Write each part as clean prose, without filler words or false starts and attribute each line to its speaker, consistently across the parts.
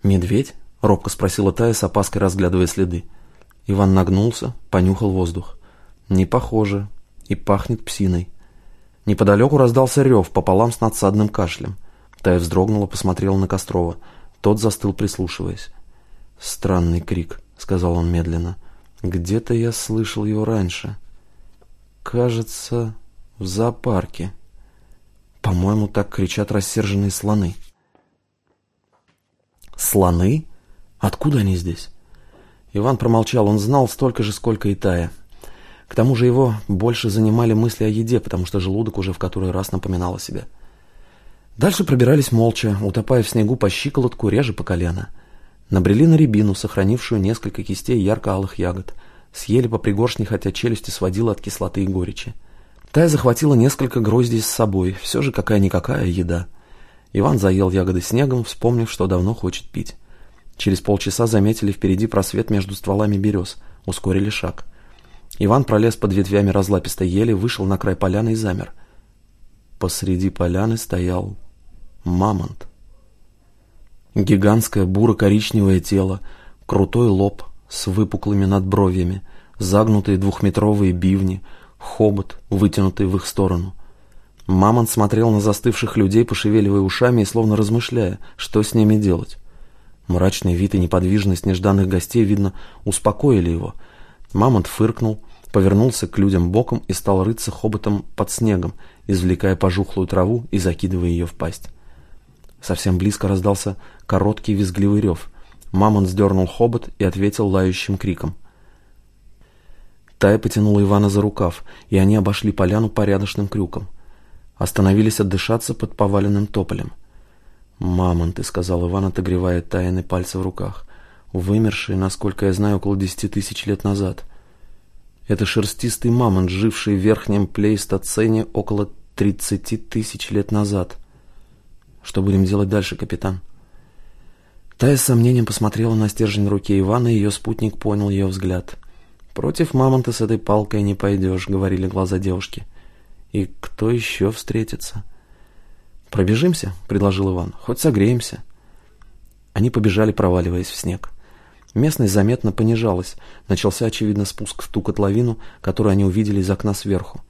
Speaker 1: «Медведь?» — робко спросила Тая, с опаской разглядывая следы. Иван нагнулся, понюхал воздух. «Не похоже. И пахнет псиной». Неподалеку раздался рев пополам с надсадным кашлем. Тая вздрогнула, посмотрела на Кострова. Тот застыл, прислушиваясь. «Странный крик», — сказал он медленно. «Где-то я слышал его раньше. Кажется, в зоопарке. По-моему, так кричат рассерженные слоны». «Слоны? Откуда они здесь?» Иван промолчал. Он знал столько же, сколько и Тая. К тому же его больше занимали мысли о еде, потому что желудок уже в который раз напоминал о себе. Дальше пробирались молча, утопая в снегу по щиколотку, реже по колено. Набрели на рябину, сохранившую несколько кистей ярко-алых ягод. Съели по пригоршне, хотя челюсти сводила от кислоты и горечи. Тая захватила несколько гроздей с собой. Все же какая-никакая еда. Иван заел ягоды снегом, вспомнив, что давно хочет пить. Через полчаса заметили впереди просвет между стволами берез. Ускорили шаг. Иван пролез под ветвями разлапистой ели, вышел на край поляны и замер. Посреди поляны стоял мамонт. Гигантское буро-коричневое тело, крутой лоб с выпуклыми надбровьями, загнутые двухметровые бивни, хобот, вытянутый в их сторону. Мамонт смотрел на застывших людей, пошевеливая ушами и словно размышляя, что с ними делать. Мрачный вид и неподвижность нежданных гостей, видно, успокоили его. Мамонт фыркнул, повернулся к людям боком и стал рыться хоботом под снегом, извлекая пожухлую траву и закидывая ее в пасть. Совсем близко раздался короткий визгливый рев. Мамонт сдернул хобот и ответил лающим криком. Тая потянула Ивана за рукав, и они обошли поляну порядочным крюком. Остановились отдышаться под поваленным тополем. «Мамонты», — сказал Иван, отогревая Таины пальцы в руках, вымершие, насколько я знаю, около 10 тысяч лет назад. Это шерстистый мамонт, живший в верхнем плейстоцене около 30 тысяч лет назад. Что будем делать дальше, капитан?» Тая с сомнением посмотрела на стержень в руке Ивана, и ее спутник понял ее взгляд. «Против мамонта с этой палкой не пойдешь», — говорили глаза девушки. «И кто еще встретится?» «Пробежимся?» — предложил Иван. «Хоть согреемся». Они побежали, проваливаясь в снег. Местность заметно понижалась. Начался, очевидно, спуск в ту котловину, которую они увидели из окна сверху.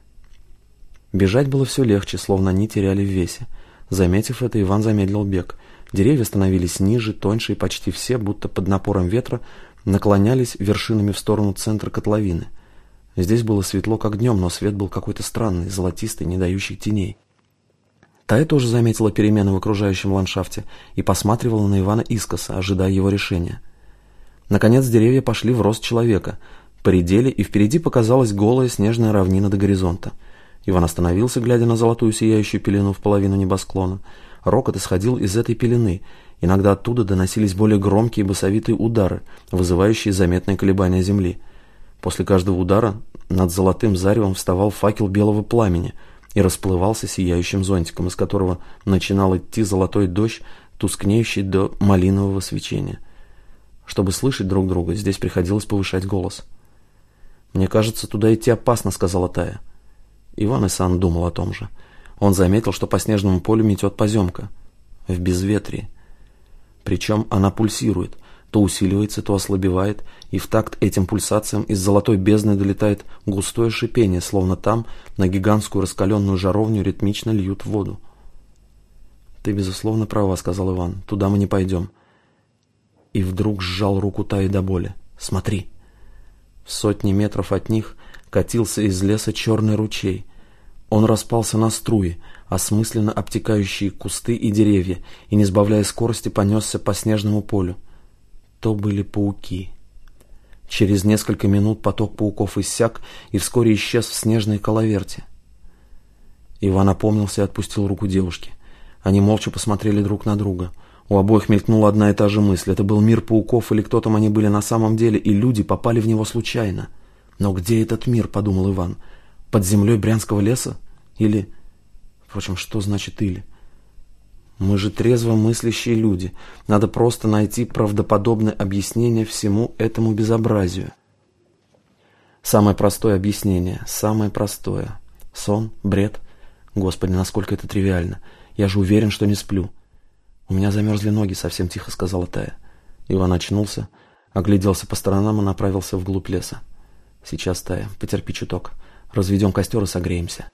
Speaker 1: Бежать было все легче, словно они теряли в весе. Заметив это, Иван замедлил бег. Деревья становились ниже, тоньше, и почти все, будто под напором ветра, наклонялись вершинами в сторону центра котловины. Здесь было светло, как днем, но свет был какой-то странный, золотистый, не дающий теней. Тая тоже заметила перемены в окружающем ландшафте и посматривала на Ивана искоса, ожидая его решения. Наконец деревья пошли в рост человека, поредели, и впереди показалась голая снежная равнина до горизонта. Иван остановился, глядя на золотую сияющую пелену в половину небосклона. Рокот исходил из этой пелены. Иногда оттуда доносились более громкие басовитые удары, вызывающие заметные колебания земли. После каждого удара над золотым заревом вставал факел белого пламени и расплывался сияющим зонтиком, из которого начинал идти золотой дождь, тускнеющий до малинового свечения. Чтобы слышать друг друга, здесь приходилось повышать голос. «Мне кажется, туда идти опасно», — сказала Тая. Иван и сам думал о том же. Он заметил, что по снежному полю метет поземка. В безветрии. Причем она пульсирует, то усиливается, то ослабевает, и в такт этим пульсациям из золотой бездны долетает густое шипение, словно там на гигантскую раскаленную жаровню ритмично льют воду. «Ты, безусловно, права», — сказал Иван. «Туда мы не пойдем». И вдруг сжал руку Таи до боли. «Смотри». В 100 метров от них катился из леса черный ручей. Он распался на струи, осмысленно обтекающие кусты и деревья, и, не сбавляя скорости, понесся по снежному полю. То были пауки. Через несколько минут поток пауков иссяк и вскоре исчез в снежной коловерте. Иван опомнился и отпустил руку девушки. Они молча посмотрели друг на друга. У обоих мелькнула одна и та же мысль. Это был мир пауков, или кто там они были на самом деле, и люди попали в него случайно. «Но где этот мир?» — подумал Иван. «Под землей Брянского леса? Или...» Впрочем, что значит «или»? Мы же трезво мыслящие люди. Надо просто найти правдоподобное объяснение всему этому безобразию. Самое простое объяснение. Самое простое. Сон? Бред? Господи, насколько это тривиально. Я же уверен, что не сплю. «У меня замерзли ноги», — совсем тихо сказала Тая. Иван очнулся, огляделся по сторонам и направился вглубь леса. «Сейчас, Тая, потерпи чуток. Разведем костер и согреемся».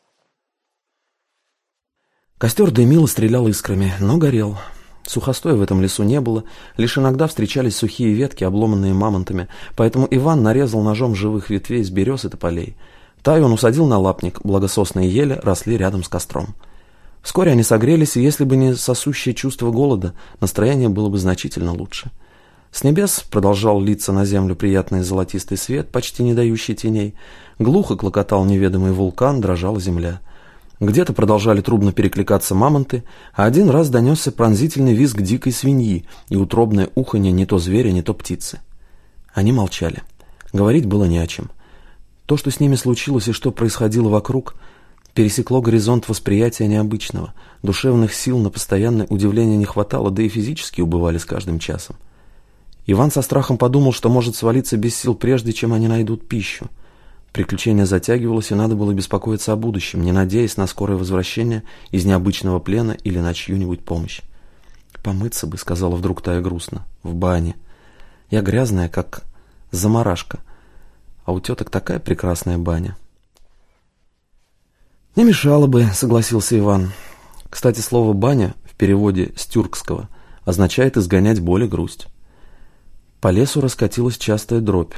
Speaker 1: Костер дымил и стрелял искрами, но горел. Сухостоя в этом лесу не было, лишь иногда встречались сухие ветки, обломанные мамонтами, поэтому Иван нарезал ножом живых ветвей с берез и тополей. Таю он усадил на лапник, благососные ели росли рядом с костром. Вскоре они согрелись, и если бы не сосущее чувство голода, настроение было бы значительно лучше. С небес продолжал литься на землю приятный золотистый свет, почти не дающий теней. Глухо клокотал неведомый вулкан, дрожала земля. Где-то продолжали трубно перекликаться мамонты, а один раз донесся пронзительный визг дикой свиньи и утробное уханье не то зверя, не то птицы. Они молчали. Говорить было не о чем. То, что с ними случилось и что происходило вокруг, пересекло горизонт восприятия необычного. Душевных сил на постоянное удивление не хватало, да и физически убывали с каждым часом. Иван со страхом подумал, что может свалиться без сил прежде, чем они найдут пищу. Приключение затягивалось, и надо было беспокоиться о будущем, не надеясь на скорое возвращение из необычного плена или на чью-нибудь помощь. «Помыться бы», — сказала вдруг Тая грустно, — «в бане. Я грязная, как замарашка, а у теток такая прекрасная баня». «Не мешало бы», — согласился Иван. Кстати, слово «баня» в переводе с тюркского означает «изгонять боль и грусть». По лесу раскатилась частая дробь.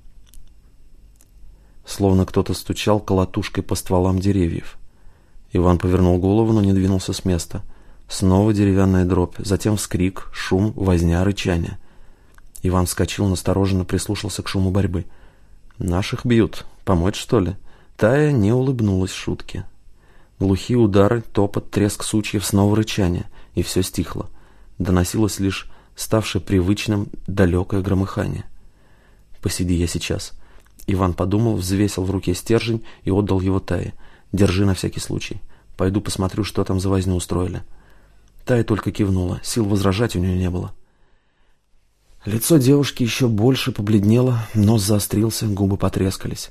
Speaker 1: Словно кто-то стучал колотушкой по стволам деревьев. Иван повернул голову, но не двинулся с места. Снова деревянная дробь, затем вскрик, шум, возня, рычание. Иван вскочил, настороженно прислушался к шуму борьбы. «Наших бьют. Помочь, что ли?» Тая не улыбнулась шутке. Глухие удары, топот, треск сучьев, снова рычание, и все стихло. Доносилось лишь ставшее привычным далекое громыхание. «Посиди я сейчас». Иван подумал, взвесил в руке стержень и отдал его Тае. «Держи на всякий случай. Пойду посмотрю, что там за возню устроили». Тая только кивнула, сил возражать у нее не было. Лицо девушки еще больше побледнело, нос заострился, губы потрескались.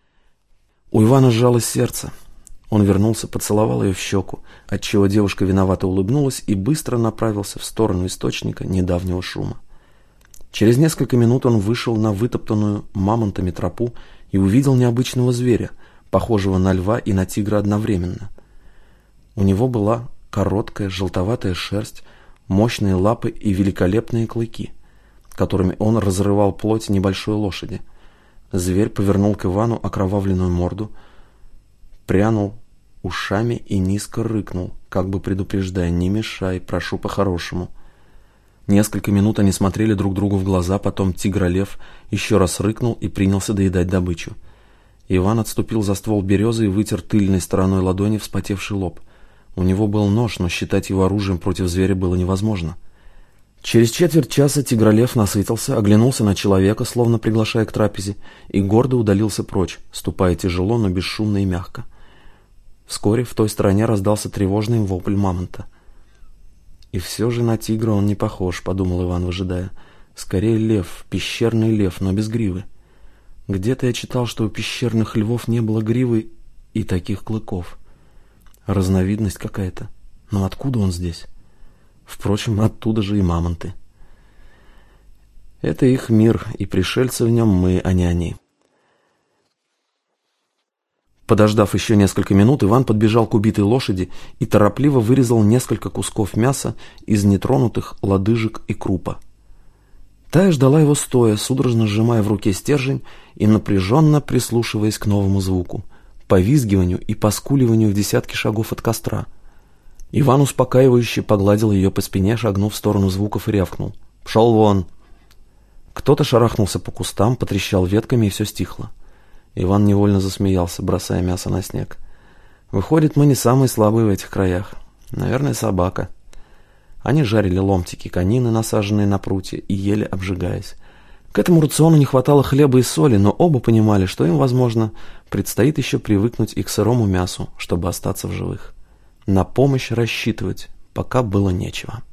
Speaker 1: У Ивана сжалось сердце. Он вернулся, поцеловал ее в щеку, отчего девушка виновато улыбнулась и быстро направился в сторону источника недавнего шума. Через несколько минут он вышел на вытоптанную мамонтами тропу и увидел необычного зверя, похожего на льва и на тигра одновременно. У него была короткая желтоватая шерсть, мощные лапы и великолепные клыки, которыми он разрывал плоть небольшой лошади. Зверь повернул к Ивану окровавленную морду, прянул ушами и низко рыкнул, как бы предупреждая: «Не мешай, прошу по-хорошему». Несколько минут они смотрели друг другу в глаза, потом тигр-лев еще раз рыкнул и принялся доедать добычу. Иван отступил за ствол березы и вытер тыльной стороной ладони вспотевший лоб. У него был нож, но считать его оружием против зверя было невозможно. Через четверть часа тигр-лев насытился, оглянулся на человека, словно приглашая к трапезе, и гордо удалился прочь, ступая тяжело, но бесшумно и мягко. Вскоре в той стороне раздался тревожный вопль мамонта. «И все же на тигра он не похож», — подумал Иван, выжидая. «Скорее лев, пещерный лев, но без гривы. Где-то я читал, что у пещерных львов не было гривы и таких клыков. Разновидность какая-то. Но откуда он здесь? Впрочем, оттуда же и мамонты. Это их мир, и пришельцы в нем мы, а не они». Подождав еще несколько минут, Иван подбежал к убитой лошади и торопливо вырезал несколько кусков мяса из нетронутых лодыжек и крупа. Тая ждала его стоя, судорожно сжимая в руке стержень и напряженно прислушиваясь к новому звуку, повизгиванию и поскуливанию в десятки шагов от костра. Иван успокаивающе погладил ее по спине, шагнув в сторону звуков, и рявкнул: «Пшел вон!». Кто-то шарахнулся по кустам, потрещал ветками, и все стихло. Иван невольно засмеялся, бросая мясо на снег. «Выходит, мы не самые слабые в этих краях. Наверное, собака». Они жарили ломтики конины, насаженные на прутья, и ели, обжигаясь. К этому рациону не хватало хлеба и соли, но оба понимали, что им, возможно, предстоит еще привыкнуть и к сырому мясу, чтобы остаться в живых. На помощь рассчитывать пока было нечего.